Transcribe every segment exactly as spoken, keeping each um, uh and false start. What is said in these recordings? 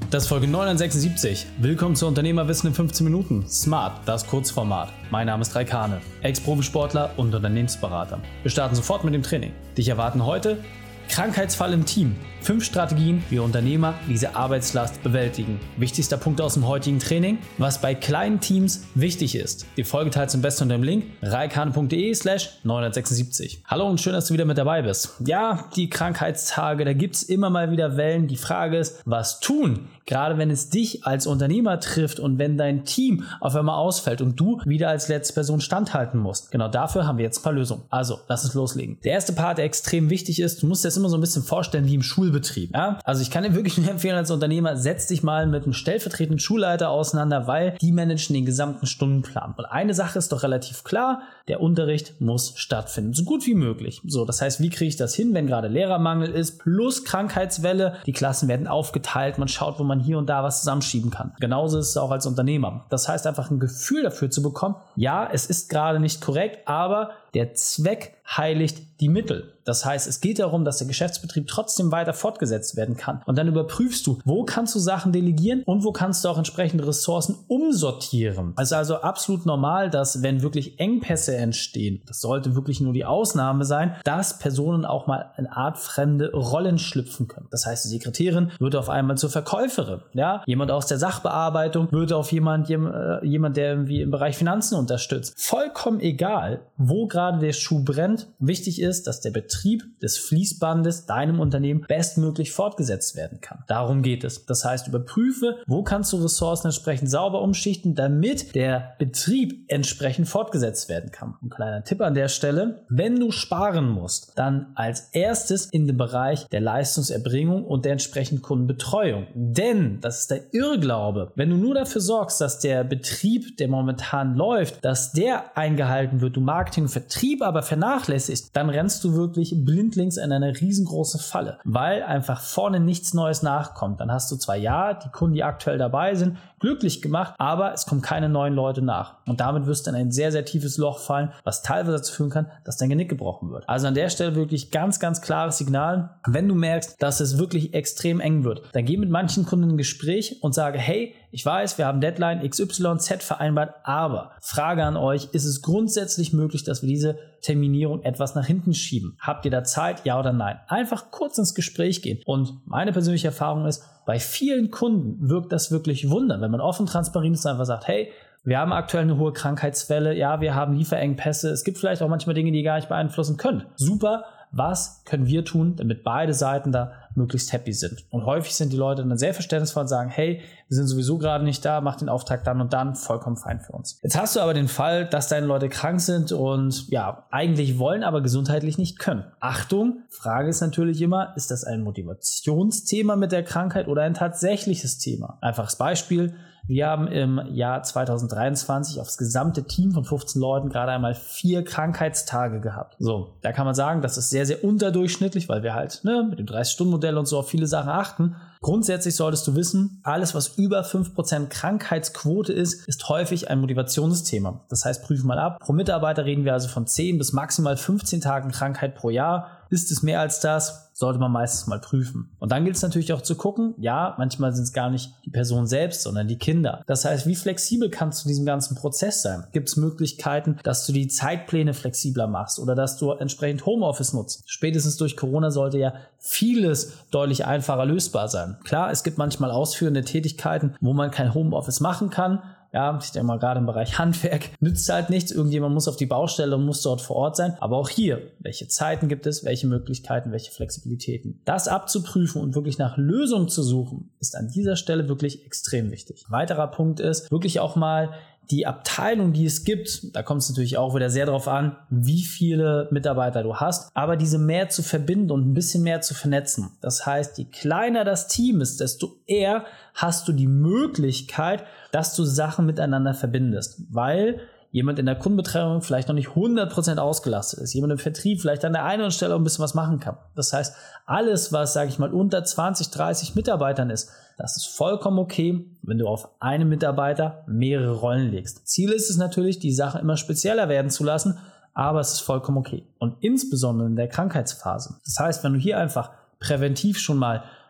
Das ist Folge neunhundertsechsundsiebzig. Willkommen zu Unternehmerwissen in fünfzehn Minuten. Smart, das Kurzformat. Mein Name ist Raik Hane, Ex-Profisportler und Unternehmensberater. Wir starten sofort mit dem Training. Dich erwarten heute Krankheitsfall im Team. Fünf Strategien, wie Unternehmer diese Arbeitslast bewältigen. Wichtigster Punkt aus dem heutigen Training, was bei kleinen Teams wichtig ist. Die Folge teilst du am besten unter dem Link reikhane.de slash neunhundertsechsundsiebzig. Hallo und schön, dass du wieder mit dabei bist. Ja, die Krankheitstage, da gibt es immer mal wieder Wellen. Die Frage ist, was tun? Gerade wenn es dich als Unternehmer trifft und wenn dein Team auf einmal ausfällt und du wieder als letzte Person standhalten musst. Genau dafür haben wir jetzt ein paar Lösungen. Also, lass uns loslegen. Der erste Part, der extrem wichtig ist, du musst dir das immer so ein bisschen vorstellen wie im Schulbetrieb. Ja? Also ich kann dir wirklich nur empfehlen als Unternehmer, setz dich mal mit einem stellvertretenden Schulleiter auseinander, weil die managen den gesamten Stundenplan. Und eine Sache ist doch relativ klar, der Unterricht muss stattfinden, so gut wie möglich. So, das heißt, wie kriege ich das hin, wenn gerade Lehrermangel ist, plus Krankheitswelle, die Klassen werden aufgeteilt, man schaut, wo man hier und da was zusammenschieben kann. Genauso ist es auch als Unternehmer. Das heißt, einfach ein Gefühl dafür zu bekommen, ja, es ist gerade nicht korrekt, aber der Zweck heiligt die Mittel. Das heißt, es geht darum, dass der Geschäftsbetrieb trotzdem weiter fortgesetzt werden kann. Und dann überprüfst du, wo kannst du Sachen delegieren und wo kannst du auch entsprechende Ressourcen umsortieren. Es ist also absolut normal, dass wenn wirklich Engpässe entstehen, das sollte wirklich nur die Ausnahme sein, dass Personen auch mal eine Art fremde Rollen schlüpfen können. Das heißt, die Sekretärin wird auf einmal zur Verkäuferin. Ja? Jemand aus der Sachbearbeitung wird auf jemand, jemand, der irgendwie im Bereich Finanzen unterstützt. Vollkommen egal, wo gerade der Schuh brennt. Wichtig ist, dass der Betrieb des Fließbandes deinem Unternehmen bestmöglich fortgesetzt werden kann. Darum geht es. Das heißt, überprüfe, wo kannst du Ressourcen entsprechend sauber umschichten, damit der Betrieb entsprechend fortgesetzt werden kann. Ein kleiner Tipp an der Stelle, wenn du sparen musst, dann als erstes in den Bereich der Leistungserbringung und der entsprechenden Kundenbetreuung. Denn, das ist der Irrglaube, wenn du nur dafür sorgst, dass der Betrieb, der momentan läuft, dass der eingehalten wird, du Marketing und Vertrieb aber vernachlässigst, dann rennst du wirklich blindlings in eine riesengroße Falle, weil einfach vorne nichts Neues nachkommt. Dann hast du zwar ja die Kunden, die aktuell dabei sind, glücklich gemacht, aber es kommen keine neuen Leute nach. Und damit wirst du in ein sehr, sehr tiefes Loch fallen, was teilweise dazu führen kann, dass dein Genick gebrochen wird. Also an der Stelle wirklich ganz, ganz klares Signal. Wenn du merkst, dass es wirklich extrem eng wird, dann geh mit manchen Kunden in ein Gespräch und sage, hey, ich weiß, wir haben Deadline X Y Z vereinbart, aber Frage an euch, ist es grundsätzlich möglich, dass wir diese Terminierung etwas nach hinten schieben? Habt ihr da Zeit, ja oder nein? Einfach kurz ins Gespräch gehen. Und meine persönliche Erfahrung ist, bei vielen Kunden wirkt das wirklich Wunder, wenn man offen transparent ist und einfach sagt, hey, wir haben aktuell eine hohe Krankheitswelle, ja, wir haben Lieferengpässe, es gibt vielleicht auch manchmal Dinge, die ihr gar nicht beeinflussen könnt. Super, was können wir tun, damit beide Seiten da möglichst happy sind? Und häufig sind die Leute dann sehr verständnisvoll und sagen, hey, wir sind sowieso gerade nicht da, mach den Auftrag dann und dann, vollkommen fein für uns. Jetzt hast du aber den Fall, dass deine Leute krank sind und ja, eigentlich wollen, aber gesundheitlich nicht können. Achtung, Frage ist natürlich immer, ist das ein Motivationsthema mit der Krankheit oder ein tatsächliches Thema? Einfaches Beispiel, wir haben im Jahr zweitausenddreiundzwanzig aufs gesamte Team von fünfzehn Leuten gerade einmal vier Krankheitstage gehabt. So, da kann man sagen, das ist sehr, sehr unterdurchschnittlich, weil wir halt ne, mit dem dreißig-Stunden-Modell und so auf viele Sachen achten. Grundsätzlich solltest du wissen, alles, was über fünf Prozent Krankheitsquote ist, ist häufig ein Motivationsthema. Das heißt, prüf mal ab. Pro Mitarbeiter reden wir also von zehn bis maximal fünfzehn Tagen Krankheit pro Jahr. Ist es mehr als das, sollte man meistens mal prüfen. Und dann gilt es natürlich auch zu gucken, ja, manchmal sind es gar nicht die Person selbst, sondern die Kinder. Das heißt, wie flexibel kannst du in diesem ganzen Prozess sein? Gibt es Möglichkeiten, dass du die Zeitpläne flexibler machst oder dass du entsprechend Homeoffice nutzt? Spätestens durch Corona sollte ja vieles deutlich einfacher lösbar sein. Klar, es gibt manchmal ausführende Tätigkeiten, wo man kein Homeoffice machen kann. Ja, ich denke mal, gerade im Bereich Handwerk nützt halt nichts. Irgendjemand muss auf die Baustelle und muss dort vor Ort sein. Aber auch hier, welche Zeiten gibt es, welche Möglichkeiten, welche Flexibilitäten? Das abzuprüfen und wirklich nach Lösungen zu suchen, ist an dieser Stelle wirklich extrem wichtig. Ein weiterer Punkt ist, wirklich auch mal die Abteilung, die es gibt, da kommt es natürlich auch wieder sehr darauf an, wie viele Mitarbeiter du hast, aber diese mehr zu verbinden und ein bisschen mehr zu vernetzen. Das heißt, je kleiner das Team ist, desto eher hast du die Möglichkeit, dass du Sachen miteinander verbindest, weil jemand in der Kundenbetreuung vielleicht noch nicht hundert Prozent ausgelastet ist, jemand im Vertrieb vielleicht an der einen Stelle auch ein bisschen was machen kann. Das heißt, alles, was, sage ich mal, unter zwanzig, dreißig Mitarbeitern ist, das ist vollkommen okay, wenn du auf einen Mitarbeiter mehrere Rollen legst. Ziel ist es natürlich, die Sache immer spezieller werden zu lassen, aber es ist vollkommen okay. Und insbesondere in der Krankheitsphase. Das heißt, wenn du hier einfach präventiv schon mal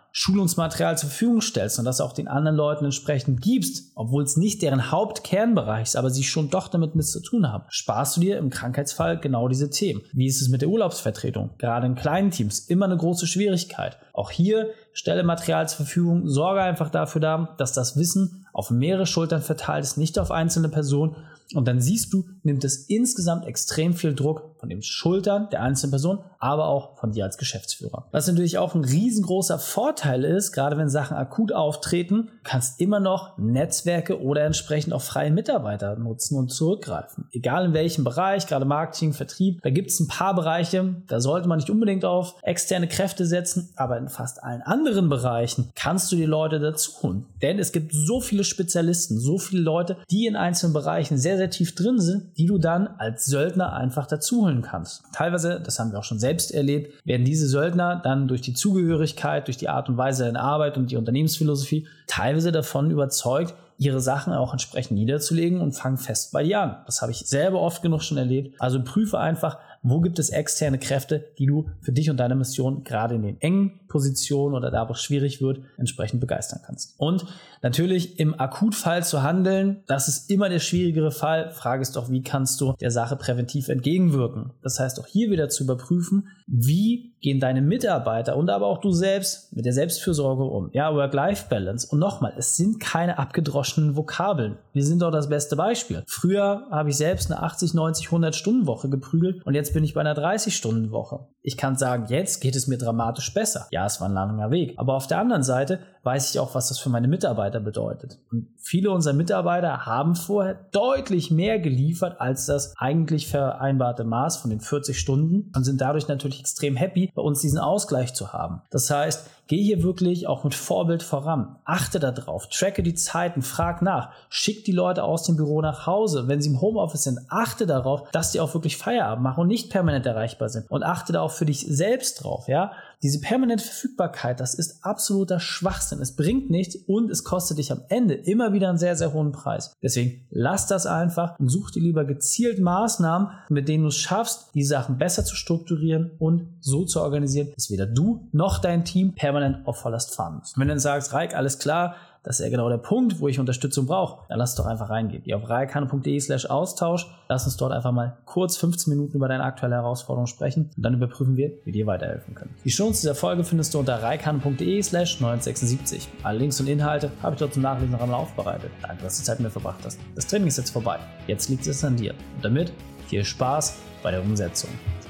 Schulungsmaterial zur Verfügung stellst und das auch den anderen Leuten entsprechend gibst, obwohl es nicht deren Hauptkernbereich ist, aber sie schon doch damit nichts zu tun haben, sparst du dir im Krankheitsfall genau diese Themen. Wie ist es mit der Urlaubsvertretung? Gerade in kleinen Teams immer eine große Schwierigkeit. Auch hier stelle Material zur Verfügung, sorge einfach dafür da, dass das Wissen auf mehrere Schultern verteilt ist, nicht auf einzelne Personen. Und dann siehst du, nimmt es insgesamt extrem viel Druck von den Schultern der einzelnen Person, aber auch von dir als Geschäftsführer. Was natürlich auch ein riesengroßer Vorteil ist, gerade wenn Sachen akut auftreten, kannst immer noch Netzwerke oder entsprechend auch freie Mitarbeiter nutzen und zurückgreifen. Egal in welchem Bereich, gerade Marketing, Vertrieb, da gibt es ein paar Bereiche, da sollte man nicht unbedingt auf externe Kräfte setzen, aber in fast allen anderen Bereichen kannst du die Leute dazu holen. Denn es gibt so viele Spezialisten, so viele Leute, die in einzelnen Bereichen sehr, sehr tief drin sind, die du dann als Söldner einfach dazu holen kannst. Teilweise, das haben wir auch schon selbst erlebt, werden diese Söldner dann durch die Zugehörigkeit, durch die Art und Weise der Arbeit und die Unternehmensphilosophie teilweise davon überzeugt, ihre Sachen auch entsprechend niederzulegen und fangen fest bei dir an. Das habe ich selber oft genug schon erlebt. Also prüfe einfach, wo gibt es externe Kräfte, die du für dich und deine Mission gerade in den engen Positionen oder da, wo es schwierig wird, entsprechend begeistern kannst. Und natürlich im Akutfall zu handeln, das ist immer der schwierigere Fall. Frage ist doch, wie kannst du der Sache präventiv entgegenwirken? Das heißt auch hier wieder zu überprüfen, wie gehen deine Mitarbeiter und aber auch du selbst mit der Selbstfürsorge um. Ja, Work-Life-Balance. Und nochmal, es sind keine abgedroschenen Vokabeln. Wir sind doch das beste Beispiel. Früher habe ich selbst eine achtzig, neunzig, hundert Stunden Woche geprügelt und jetzt bin ich bei einer dreißig Stunden Woche. Ich kann sagen, jetzt geht es mir dramatisch besser. Ja, es war ein langer Weg. Aber auf der anderen Seite weiß ich auch, was das für meine Mitarbeiter bedeutet. Und viele unserer Mitarbeiter haben vorher deutlich mehr geliefert als das eigentlich vereinbarte Maß von den vierzig Stunden und sind dadurch natürlich extrem happy, bei uns diesen Ausgleich zu haben. Das heißt, geh hier wirklich auch mit Vorbild voran. Achte darauf, tracke die Zeiten, frag nach, schick die Leute aus dem Büro nach Hause. Wenn sie im Homeoffice sind, achte darauf, dass die auch wirklich Feierabend machen und nicht permanent erreichbar sind. Und achte da auch für dich selbst drauf, ja. Diese permanente Verfügbarkeit, das ist absoluter Schwachsinn. Es bringt nichts und es kostet dich am Ende immer wieder einen sehr, sehr hohen Preis. Deswegen lass das einfach und such dir lieber gezielt Maßnahmen, mit denen du es schaffst, die Sachen besser zu strukturieren und so zu organisieren, dass weder du noch dein Team permanent auf Volllast fahren müssen. Wenn du dann sagst, Raik, alles klar, das ist ja genau der Punkt, wo ich Unterstützung brauche, dann lass doch einfach reingehen. Geh auf raikane.de slash Austausch. Lass uns dort einfach mal kurz fünfzehn Minuten über deine aktuelle Herausforderung sprechen und dann überprüfen wir, wie dir weiterhelfen können. Die Shownotes dieser Folge findest du unter raikane.de slash neunhundertsechsundsiebzig. Alle Links und Inhalte habe ich dort zum Nachlesen noch einmal aufbereitet. Danke, dass du Zeit mit mir verbracht hast. Das Training ist jetzt vorbei. Jetzt liegt es an dir. Und damit viel Spaß bei der Umsetzung.